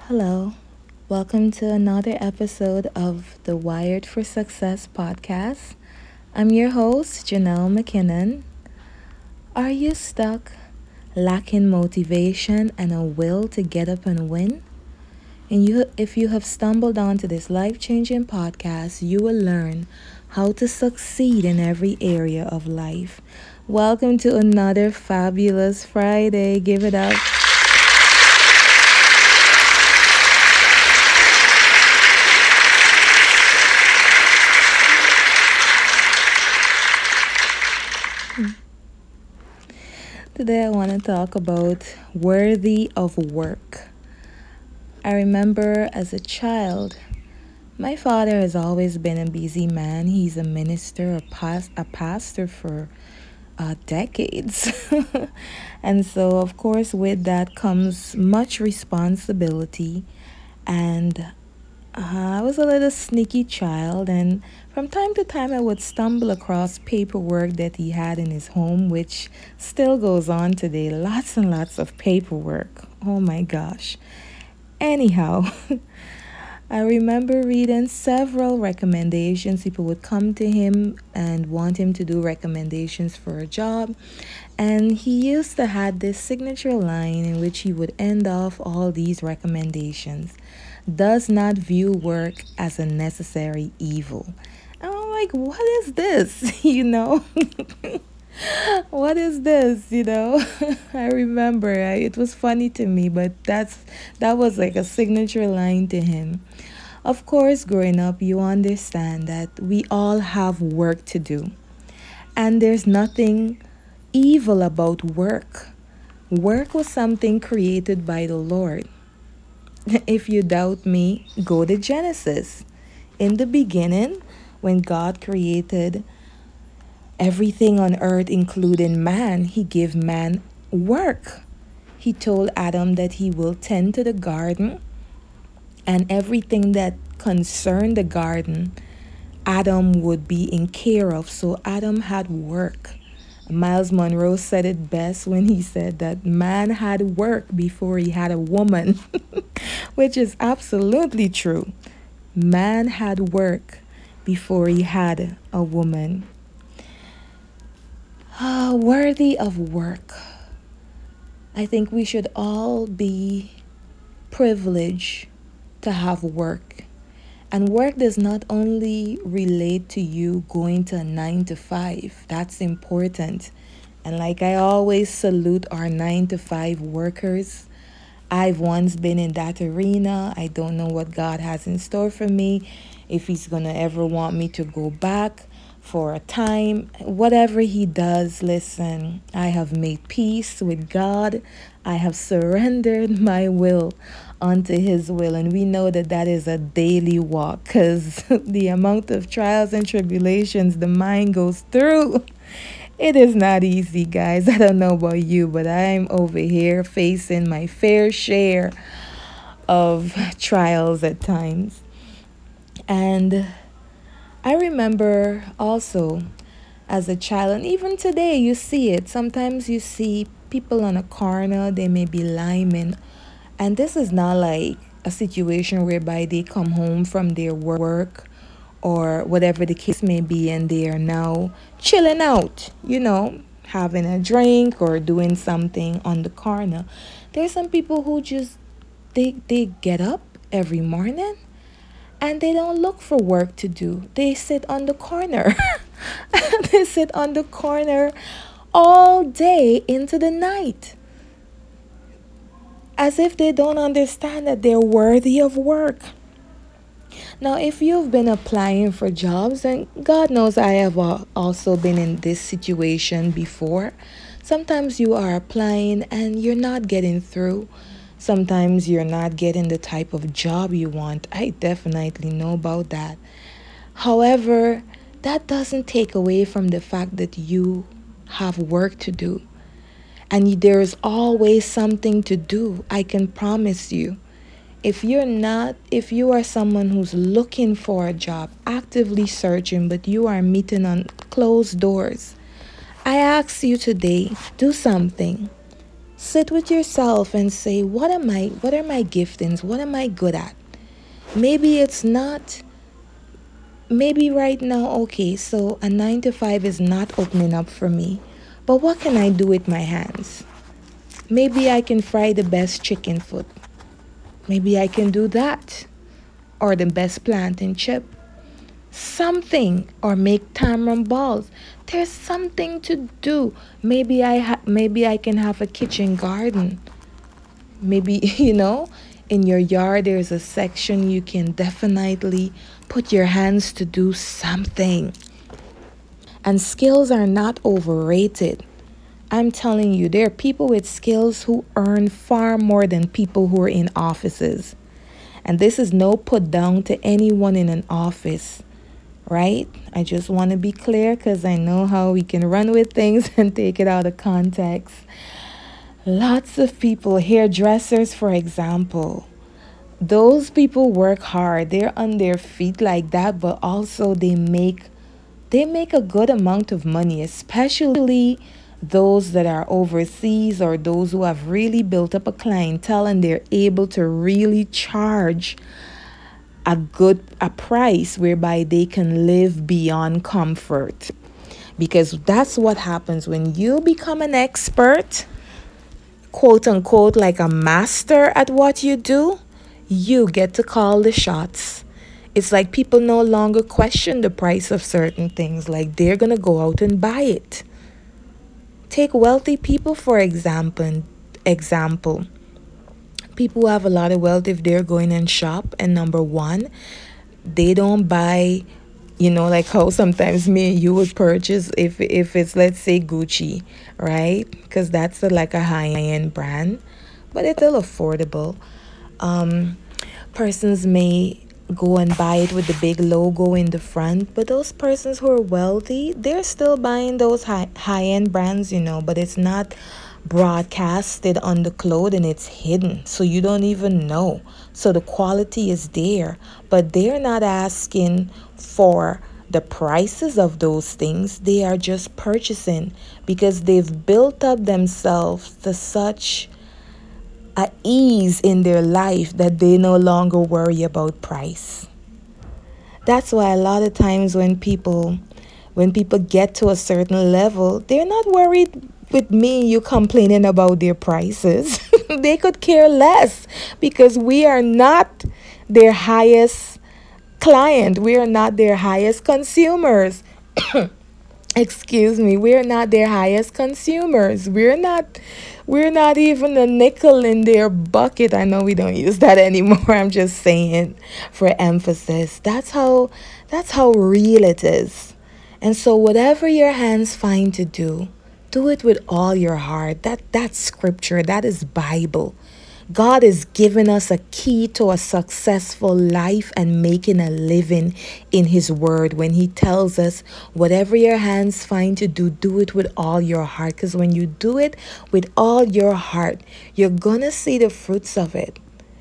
Hello, welcome to another episode of the Wired for Success podcast. I'm your host, Janelle McKinnon. Are you stuck, lacking motivation and a will to get up and win? If you have stumbled onto this life-changing podcast, you will learn how to succeed in every area of life. Welcome to another fabulous Friday. Give it up. Today I want to talk about worthy of work. I remember as a child, my father has always been a busy man. He's a minister, a pastor for decades. And so, of course, with that comes much responsibility. And I was a little sneaky child, and from time to time I would stumble across paperwork that he had in his home, which still goes on today. Lots and lots of paperwork. Oh my gosh. Anyhow, I remember reading several recommendations. People would come to him and want him to do recommendations for a job. And he used to have this signature line in which he would end off all these recommendations. Does not view work as a necessary evil. And I'm like, what is this? What is this? I remember it was funny to me, but that was like a signature line to him. Of course, growing up, you understand that we all have work to do. And there's nothing evil about work. Work was something created by the Lord. If you doubt me, go to Genesis. In the beginning, when God created everything on earth, including man, he gave man work. He told Adam that he will tend to the garden, and everything that concerned the garden, Adam would be in care of. So Adam had work. Miles Monroe said it best when he said that man had work before he had a woman, which is absolutely true. Man had work before he had a woman. Worthy of work. I think we should all be privileged to have work. And work does not only relate to you going to a 9 to 5. That's important. And like I always salute our 9 to 5 workers. I've once been in that arena. I don't know what God has in store for me. If he's going to ever want me to go back for a time. Whatever he does, listen, I have made peace with God. I have surrendered my will unto his will, and we know that that is a daily walk, because the amount of trials and tribulations the mind goes through, it is not easy, guys. I don't know about you, but I'm over here facing my fair share of trials at times. And I remember also as a child, and even today you see it, sometimes you see people on a corner, they may be liming. And this is not like a situation whereby they come home from their work or whatever the case may be, and they are now chilling out, having a drink or doing something on the corner. There's some people who just, they get up every morning and they don't look for work to do. They sit on the corner. They sit on the corner all day into the night, as if they don't understand that they're worthy of work. Now, if you've been applying for jobs, and God knows I have also been in this situation before, sometimes you are applying and you're not getting through. Sometimes you're not getting the type of job you want. I definitely know about that. However, that doesn't take away from the fact that you have work to do. And there's always something to do, I can promise you. If you are someone who's looking for a job, actively searching, but you are meeting on closed doors, I ask you today, do something. Sit with yourself and say, what are my giftings? What am I good at? Maybe it's not, maybe right now, okay, so a 9 to 5 is not opening up for me. But what can I do with my hands? Maybe I can fry the best chicken foot. Maybe I can do that. Or the best plantain chip. Something. Or make tamarind balls. There's something to do. Maybe I can have a kitchen garden. Maybe, in your yard there's a section you can definitely put your hands to do something. And skills are not overrated. I'm telling you, there are people with skills who earn far more than people who are in offices. And this is no put down to anyone in an office, right? I just want to be clear because I know how we can run with things and take it out of context. Lots of people, hairdressers, for example, those people work hard. They're on their feet like that, but also they make a good amount of money, especially those that are overseas or those who have really built up a clientele and they're able to really charge a price whereby they can live beyond comfort. Because that's what happens when you become an expert, quote unquote, like a master at what you do, you get to call the shots. It's like people no longer question the price of certain things, like they're going to go out and buy it. Take wealthy people, for example. People who have a lot of wealth, if they're going and shop, and number one, they don't buy, like how sometimes me and you would purchase if it's, let's say, Gucci, right? Because that's like a high-end brand, but it's still affordable. Persons may go and buy it with the big logo in the front, but those persons who are wealthy, they're still buying those high-end brands, but it's not broadcasted on the cloth and it's hidden, so you don't even know. So the quality is there, but they're not asking for the prices of those things. They are just purchasing because they've built up themselves to such a ease in their life that they no longer worry about price. That's why a lot of times when people get to a certain level, they're not worried with me and you complaining about their prices. They could care less because we are not their highest client. We are not their highest consumers. Excuse me, we're not their highest consumers. We're not even a nickel in their bucket. I know we don't use that anymore. I'm just saying for emphasis. That's how real it is. And so whatever your hands find to do it with all your heart. That's scripture. That is Bible. God is giving us a key to a successful life and making a living in his word when he tells us whatever your hands find to do it with all your heart. Because when you do it with all your heart, you're going to see the fruits of it.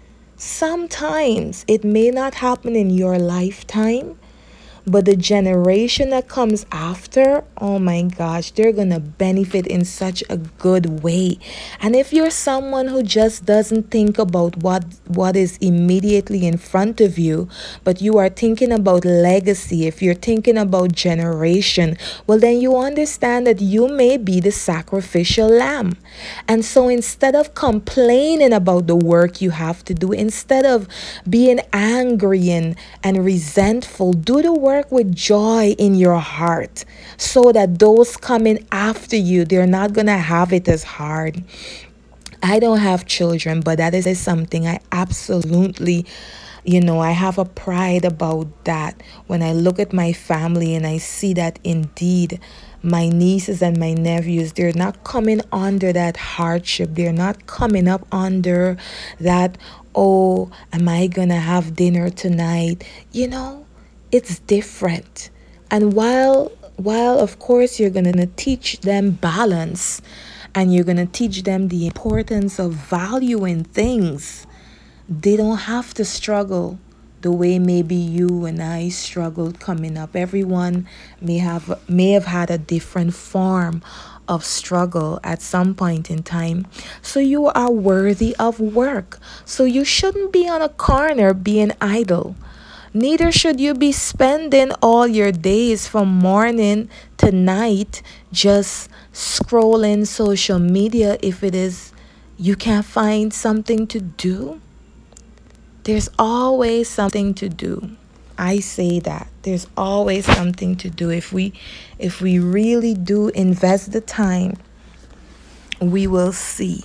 Sometimes it may not happen in your lifetime, but the generation that comes after, oh my gosh, they're going to benefit in such a good way. And if you're someone who just doesn't think about what is immediately in front of you, but you are thinking about legacy, if you're thinking about generation, well, then you understand that you may be the sacrificial lamb. And so instead of complaining about the work you have to do, instead of being angry and resentful, do the work with joy in your heart so that those coming after you, they're not going to have it as hard. I don't have children, but that is something I absolutely, I have a pride about that. When I look at my family and I see that indeed my nieces and my nephews, they're not coming under that hardship. They're not coming up under that, oh, am I going to have dinner tonight? It's different. And while of course you're going to teach them balance and you're going to teach them the importance of valuing things, they don't have to struggle the way maybe you and I struggled coming up. Everyone may have had a different form of struggle at some point in time. So you are worthy of work. So you shouldn't be on a corner being idle. Neither should you be spending all your days from morning to night just scrolling social media if it is you can't find something to do. There's always something to do. I say that. There's always something to do. If we really do invest the time, we will see.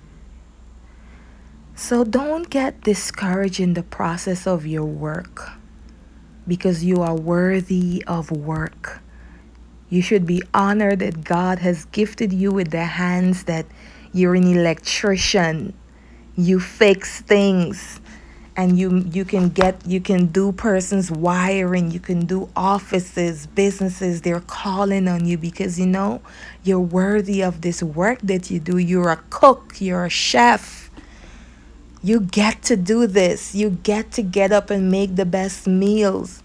So don't get discouraged in the process of your work because you are worthy of work. You should be honored that God has gifted you with the hands that you're an electrician. You fix things and you can do persons wiring, you can do offices, businesses. They're calling on you because you're worthy of this work that you do. You're a cook, you're a chef. You get to do this. You get up and make the best meals.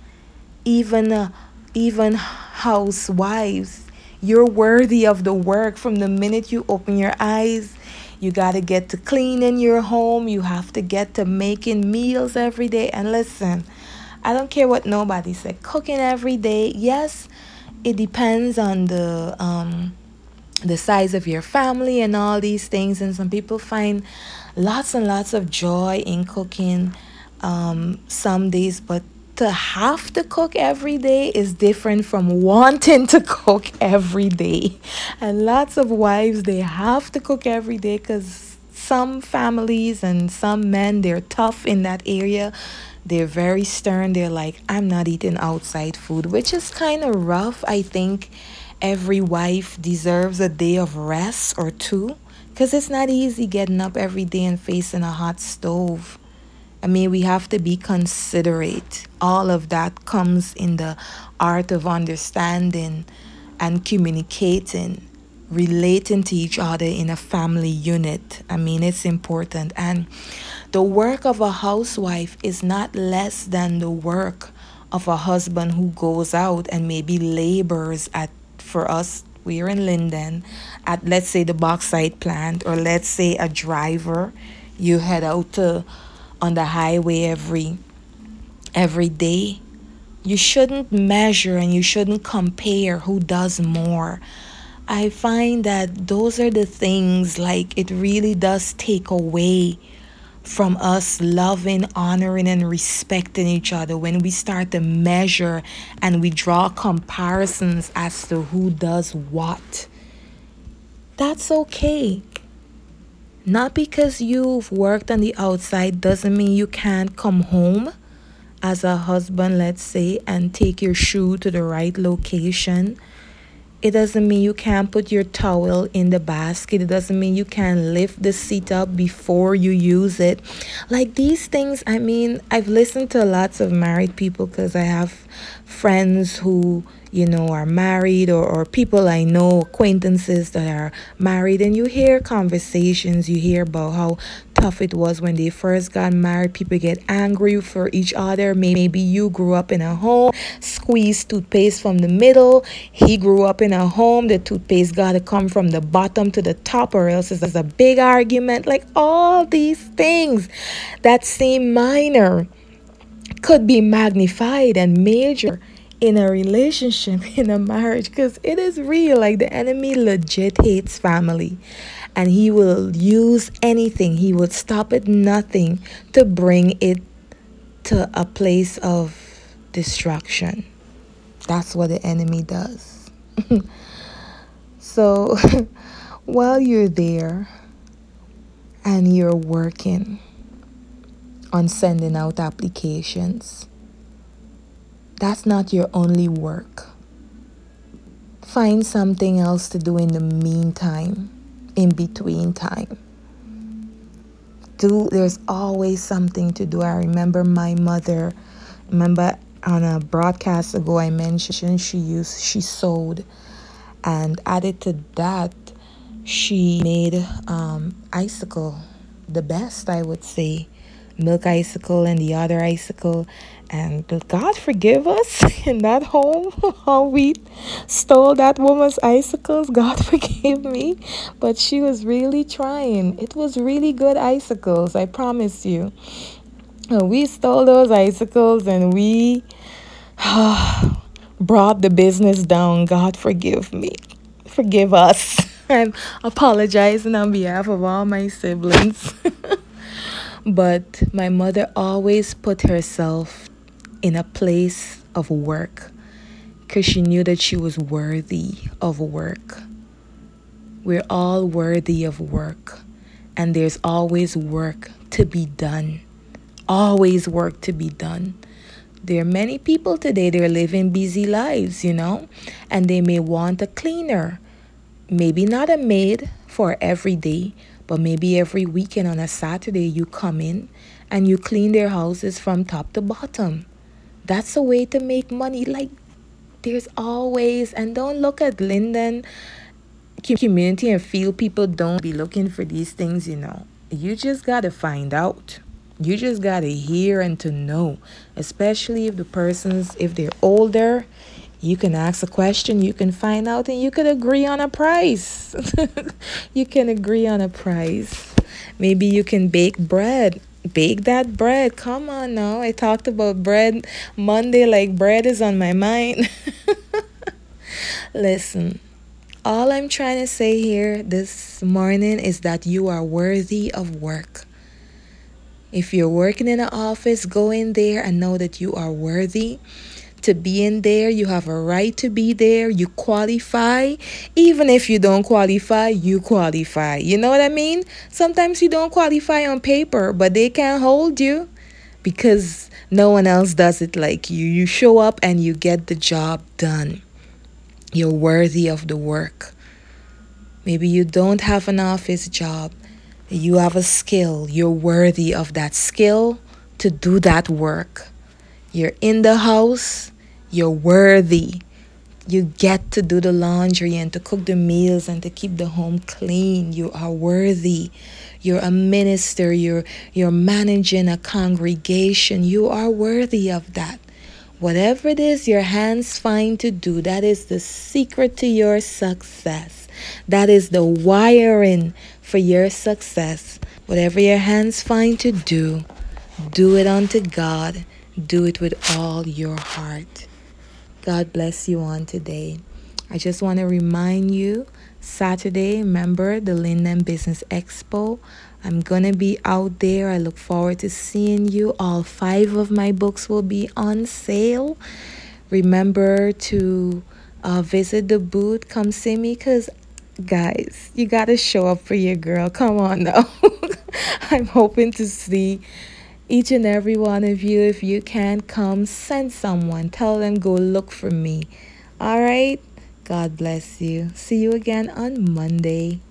Even housewives, you're worthy of the work. From the minute you open your eyes, you got to get to cleaning your home. You have to get to making meals every day. And listen, I don't care what nobody said. Cooking every day, yes, it depends on the size of your family and all these things. And some people find lots and lots of joy in cooking some days, but to have to cook every day is different from wanting to cook every day. And lots of wives, they have to cook every day because some families and some men, they're tough in that area. They're very stern. They're like, I'm not eating outside food, which is kind of rough. I think every wife deserves a day of rest or two because it's not easy getting up every day and facing a hot stove. I mean, we have to be considerate. All of that comes in the art of understanding and communicating, relating to each other in a family unit. I mean, it's important. And the work of a housewife is not less than the work of a husband who goes out and maybe labors at, for us, we're in Linden, at, let's say, the bauxite plant, or let's say a driver. You head out to on the highway every day. You shouldn't measure and you shouldn't compare who does more. I find that those are the things, like, it really does take away from us loving, honoring, and respecting each other when we start to measure and we draw comparisons as to who does what. That's okay. Not because you've worked on the outside doesn't mean you can't come home as a husband, let's say, and take your shoe to the right location. It doesn't mean you can't put your towel in the basket. It doesn't mean you can't lift the seat up before you use it. Like, these things, I mean, I've listened to lots of married people because I have friends who, are married, or people I know, acquaintances that are married, and you hear conversations, you hear about how tough it was when they first got married. People get angry for each other. Maybe you grew up in a home, squeezed toothpaste from the middle. He grew up in a home, the toothpaste got to come from the bottom to the top, or else it's a big argument. Like, all these things that seem minor could be magnified and major in a relationship, in a marriage, because it is real. Like, the enemy legit hates family, and he will use anything. He would stop at nothing to bring it to a place of destruction. That's what the enemy does. So while you're there and you're working on sending out applications, that's not your only work. Find something else to do in the meantime, in between time. There's always something to do. I remember my mother, on a broadcast ago, I mentioned she sewed, and added to that, she made icicle, the best, I would say, milk icicle and the other icicle. And God forgive us in that home how we stole that woman's icicles. God forgive me. But she was really trying. It was really good icicles, I promise you. We stole those icicles and we brought the business down. God forgive me. Forgive us. I'm apologizing on behalf of all my siblings. But my mother always put herself in a place of work because she knew that she was worthy of work. We're all worthy of work, and there's always work to be done. Always work to be done. There are many people today, they're living busy lives, and they may want a cleaner. Maybe not a maid for every day, but maybe every weekend on a Saturday you come in and you clean their houses from top to bottom. That's a way to make money. Like, there's always, and don't look at Linden community and feel people don't be looking for these things. You just got to find out. You just got to hear and to know, especially if they're older. You can ask a question, you can find out, and you could agree on a price. You can agree on a price. Maybe you can bake bread. Bake that bread. Come on now. I talked about bread Monday, like bread is on my mind. Listen, all I'm trying to say here this morning is that you are worthy of work. If you're working in an office, go in there and know that you are worthy to be in there. You have a right to be there. You qualify. Even if you don't qualify, you qualify. You know what I mean? Sometimes you don't qualify on paper, but they can't hold you because no one else does it like you. You show up and you get the job done. You're worthy of the work. Maybe you don't have an office job. You have a skill. You're worthy of that skill to do that work. You're in the house. You're worthy. You get to do the laundry and to cook the meals and to keep the home clean. You are worthy. You're a minister. You're managing a congregation. You are worthy of that. Whatever it is your hands find to do, that is the secret to your success. That is the wiring for your success. Whatever your hands find to do it unto God. Do it with all your heart. God bless you on today. I just want to remind you, Saturday, remember the Linden Business Expo. I'm going to be out there. I look forward to seeing you. All 5 of my books will be on sale. Remember to visit the booth. Come see me because, guys, you got to show up for your girl. Come on now. I'm hoping to see each and every one of you. If you can't come, send someone. Tell them go look for me. All right? God bless you. See you again on Monday.